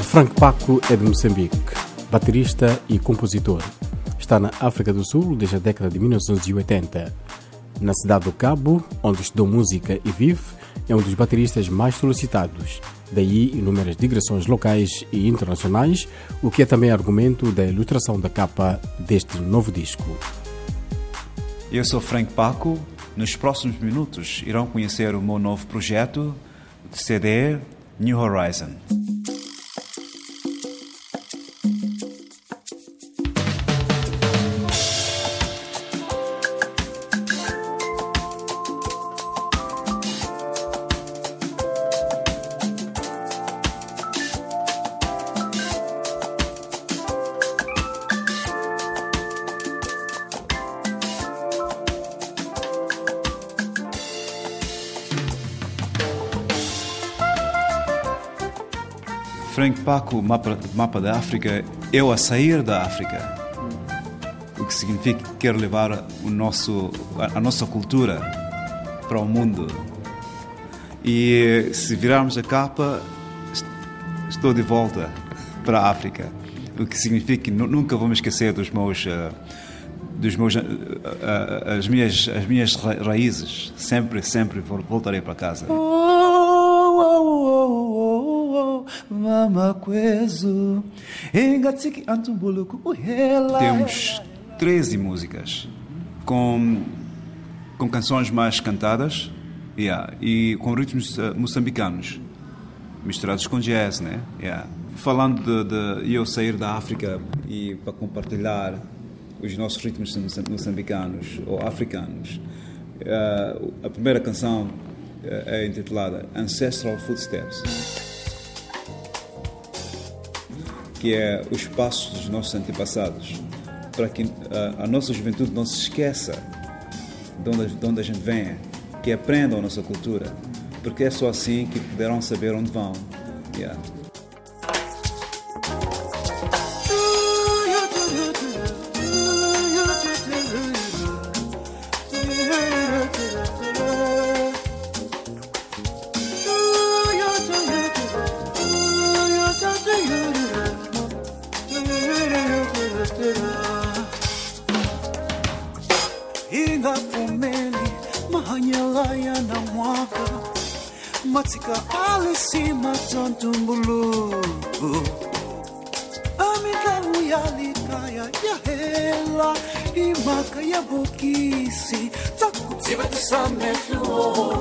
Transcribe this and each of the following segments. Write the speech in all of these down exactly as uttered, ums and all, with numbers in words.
Frank Paco é de Moçambique, baterista e compositor. Está na África do Sul desde a década de mil novecentos e oitenta. Na cidade do Cabo, onde estudou música e vive, é um dos bateristas mais solicitados. Daí inúmeras digressões locais e internacionais, o que é também argumento da ilustração da capa deste novo disco. Eu sou Frank Paco. Nos próximos minutos irão conhecer o meu novo projeto de C D New Horizon. Frank Paco, mapa, mapa da África, eu a sair da África. O que significa que quero levar o nosso, a, a nossa cultura para o mundo. E se virarmos a capa, estou de volta para a África. O que significa que nunca vou me esquecer dos meus, uh, dos meus, uh, uh, as minhas, as minhas raízes. Sempre, sempre voltarei para casa. Temos treze músicas com, com canções mais cantadas yeah, e com ritmos uh, moçambicanos misturados com jazz, né? Yeah. Falando de, de eu sair da África e para compartilhar os nossos ritmos moçambicanos ou africanos, uh, a primeira canção uh, é intitulada Ancestral Footsteps, que é os passos dos nossos antepassados, para que a, a nossa juventude não se esqueça de onde, de onde a gente vem, que aprendam a nossa cultura, porque é só assim que poderão saber onde vão. Yeah. Matika alisima tontumbulu Amida uyalikaya ya hela Imaka ya bukisi Takutiva tusametuo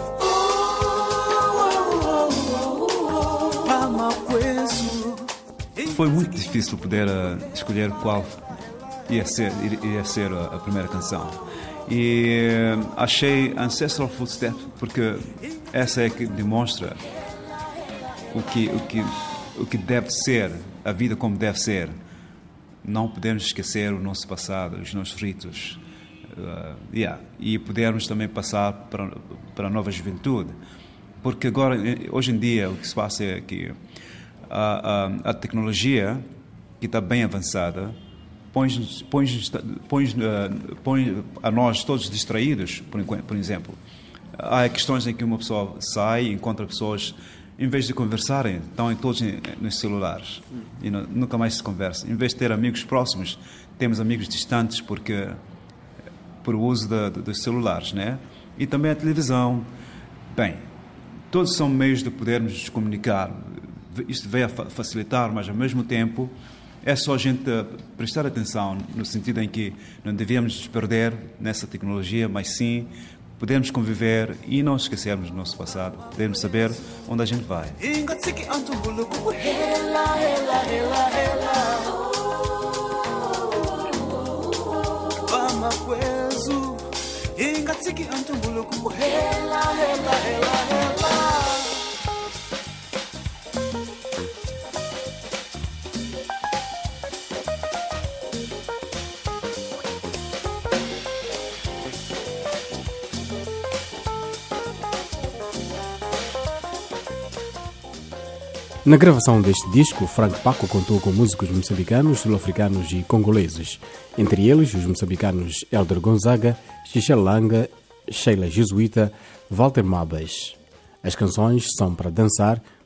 Mama kwezu. Foi muito difícil poder uh, escolher qual ia ser, ia ser a, a primeira canção. E uh, achei Ancestral Footsteps porque essa é que demonstra o que, o, que, o que deve ser, a vida como deve ser. Não podemos esquecer o nosso passado, os nossos ritos. Uh, yeah. E podermos também passar para, para a nova juventude. Porque agora, hoje em dia, o que se passa é que a, a, a tecnologia, que está bem avançada, põe, põe, põe, uh, põe a nós todos distraídos, por, por exemplo. Há questões em que uma pessoa sai e encontra pessoas, em vez de conversarem, estão todos nos celulares e não, nunca mais se conversa. Em vez de ter amigos próximos, temos amigos distantes porque por uso de, de, dos celulares, né? E também a televisão. Bem, todos são meios de podermos nos comunicar. Isto veio a facilitar, mas ao mesmo tempo é só a gente prestar atenção no sentido em que não devemos nos perder nessa tecnologia, mas sim podemos conviver e não esquecermos do nosso passado. Podemos saber onde a gente vai. Na gravação deste disco, Frank Paco contou com músicos moçambicanos, sul-africanos e congoleses, entre eles os moçambicanos Elder Gonzaga, Xixa Langa, Sheila Jesuíta, Walter Mabas. As canções são para dançar,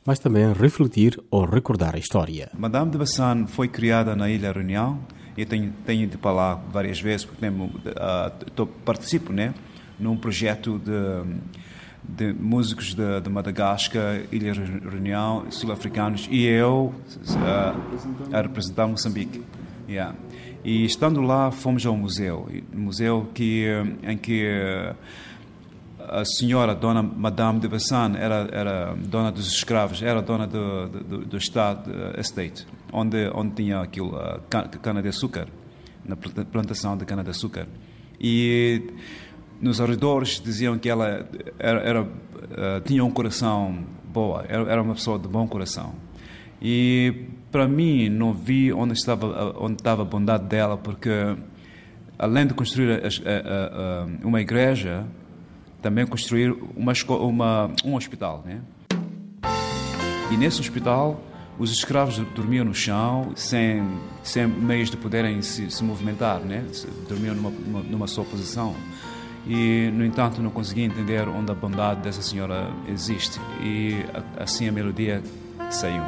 mas também refletir ou recordar a história. Madame de Bassan foi criada na Ilha Reunião. Eu tenho, tenho ido para lá várias vezes, porque tenho, uh, tô, participo, né, num projeto de, de músicos de, de Madagascar, Ilha Reunião, sul-africanos, e eu uh, a representar Moçambique. Yeah. E estando lá, fomos ao museu, um museu que, em que a senhora, dona Madame de Bassan, era, era dona dos escravos, era dona do, do, do Estado Estate, onde, onde tinha aquilo, a cana-de-açúcar, na plantação de cana-de-açúcar. E nos arredores diziam que ela era, era, tinha um coração boa, era, era uma pessoa de bom coração. E para mim não vi onde estava, onde estava a bondade dela, porque além de construir a, a, a, uma igreja, também construir uma, uma, um hospital, né? E nesse hospital os escravos dormiam no chão sem, sem meios de poderem se, se movimentar, né? Dormiam numa, numa, numa só posição. E, no entanto, não conseguia entender onde a bondade dessa senhora existe. E assim a melodia saiu.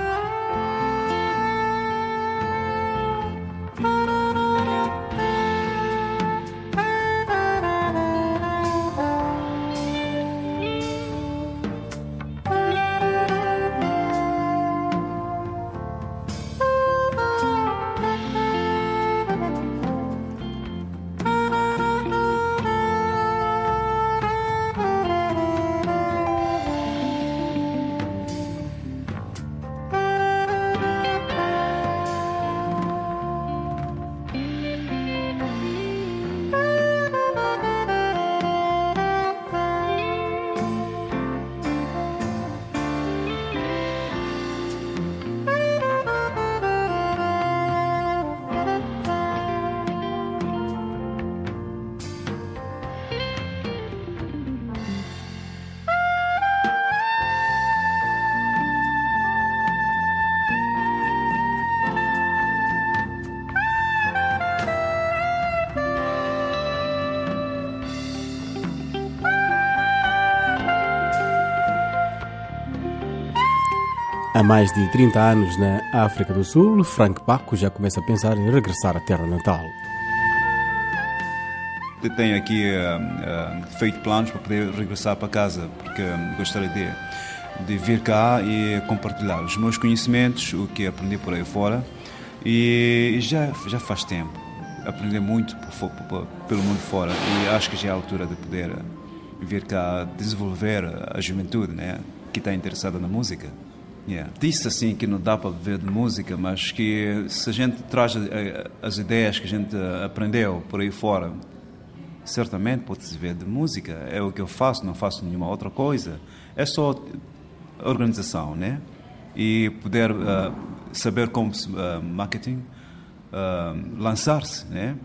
Há mais de trinta anos na África do Sul, Frank Paco já começa a pensar em regressar à terra natal. Eu tenho aqui uh, uh, feito planos para poder regressar para casa, porque um, gostaria de, de vir cá e compartilhar os meus conhecimentos, o que aprendi por aí fora. E já, já faz tempo, aprendi muito por, por, pelo mundo fora, e acho que já é a altura de poder vir cá desenvolver a juventude, né, que está interessada na música. Yeah. Disse assim que não dá para viver de música, mas que se a gente traz as ideias que a gente aprendeu por aí fora, certamente pode-se viver de música. É o que eu faço, não faço nenhuma outra coisa. É só organização, né? E poder uh, saber como uh, marketing, uh, lançar-se, né?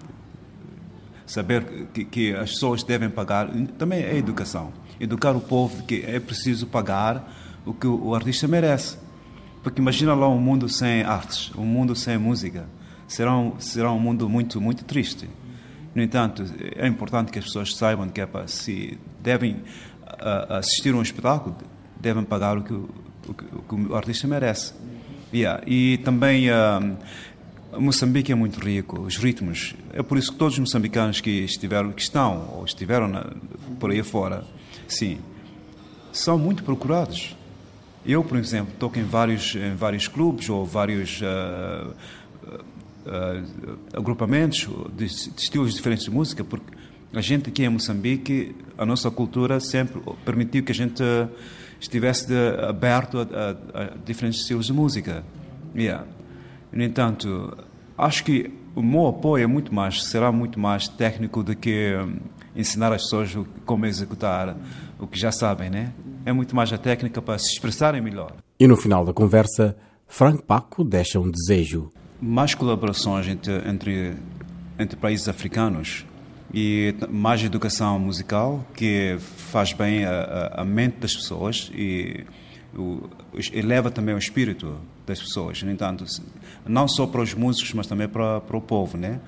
Saber que, que as pessoas devem pagar. Também é educação. Educar o povo que é preciso pagar o que o artista merece. Porque imagina lá um mundo sem artes, um mundo sem música. Será um, será um mundo muito, muito triste. No entanto, é importante que as pessoas saibam que é para, se devem uh, assistir a um espetáculo, devem pagar o que o, o, que, o, que o artista merece. Yeah. E também uh, Moçambique é muito rico, os ritmos. É por isso que todos os moçambicanos que estiveram, que estão ou estiveram na, por aí fora, sim, são muito procurados. Eu, por exemplo, toco em vários, em vários clubes ou vários uh, uh, uh, agrupamentos de, de estilos diferentes de música, porque a gente aqui em Moçambique, a nossa cultura sempre permitiu que a gente estivesse de, aberto a, a, a diferentes estilos de música. Yeah. No entanto, acho que o meu apoio é muito mais, será muito mais técnico do que um, ensinar as pessoas como executar o que já sabem, né? É muito mais a técnica para se expressarem melhor. E no final da conversa, Frank Paco deixa um desejo. Mais colaborações entre, entre, entre países africanos e mais educação musical que faz bem a, a, a mente das pessoas e o, eleva também o espírito das pessoas. No entanto, não só para os músicos, mas também para, para o povo, né?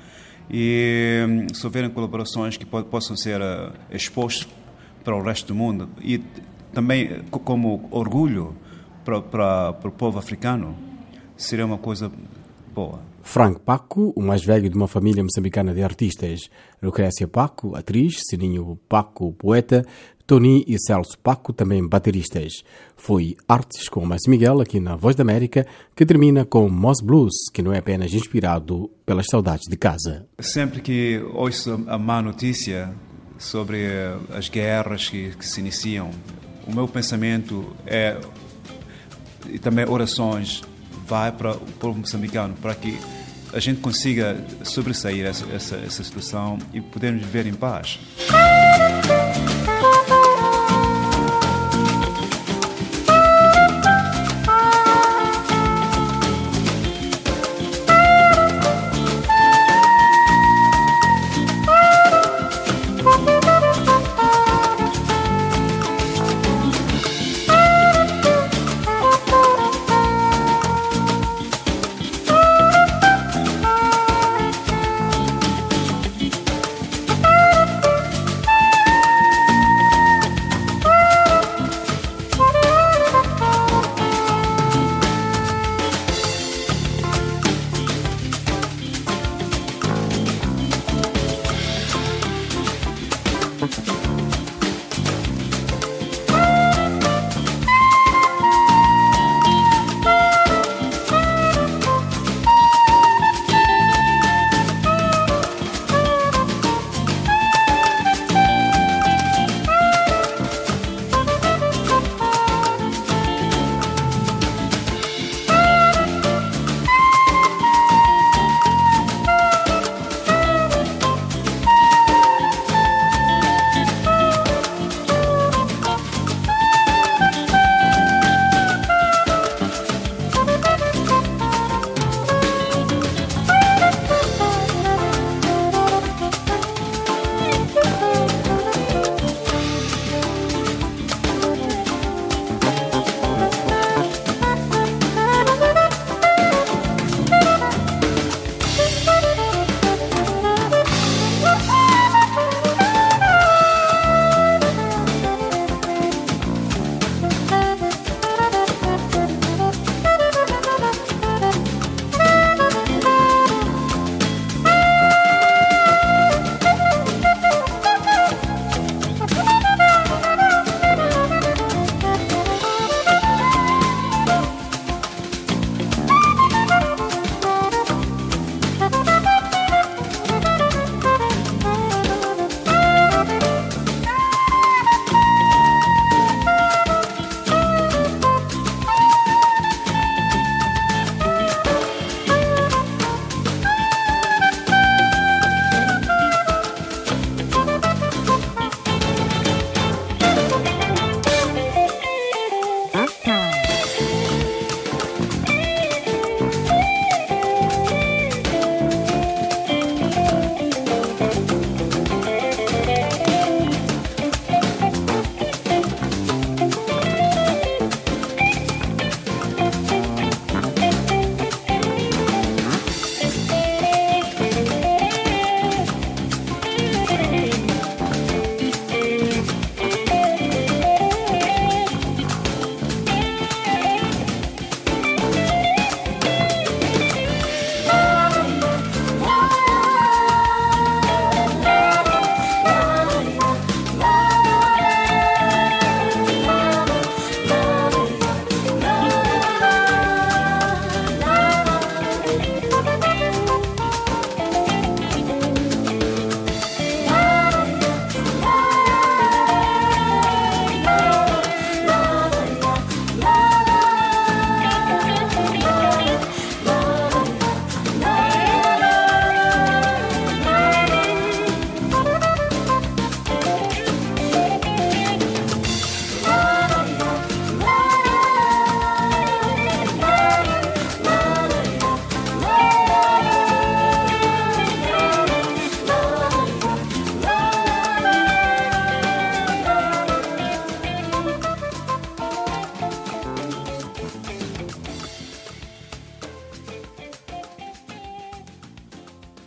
E se houverem colaborações que po- possam ser uh, expostas para o resto do mundo e também como orgulho para para, para, para o povo africano, seria uma coisa boa. Frank Paco, o mais velho de uma família moçambicana de artistas. Lucrécia Paco, atriz, Sininho Paco, poeta, Tony e Celso Paco, também bateristas. Foi Artes com o Márcio Miguel, aqui na Voz da América, que termina com Moss Blues, que não é apenas inspirado pelas saudades de casa. Sempre que ouço a má notícia sobre as guerras que, que se iniciam, o meu pensamento é, e também orações, vai para o povo moçambicano, para que a gente consiga sobressair essa, essa, essa situação e podermos viver em paz.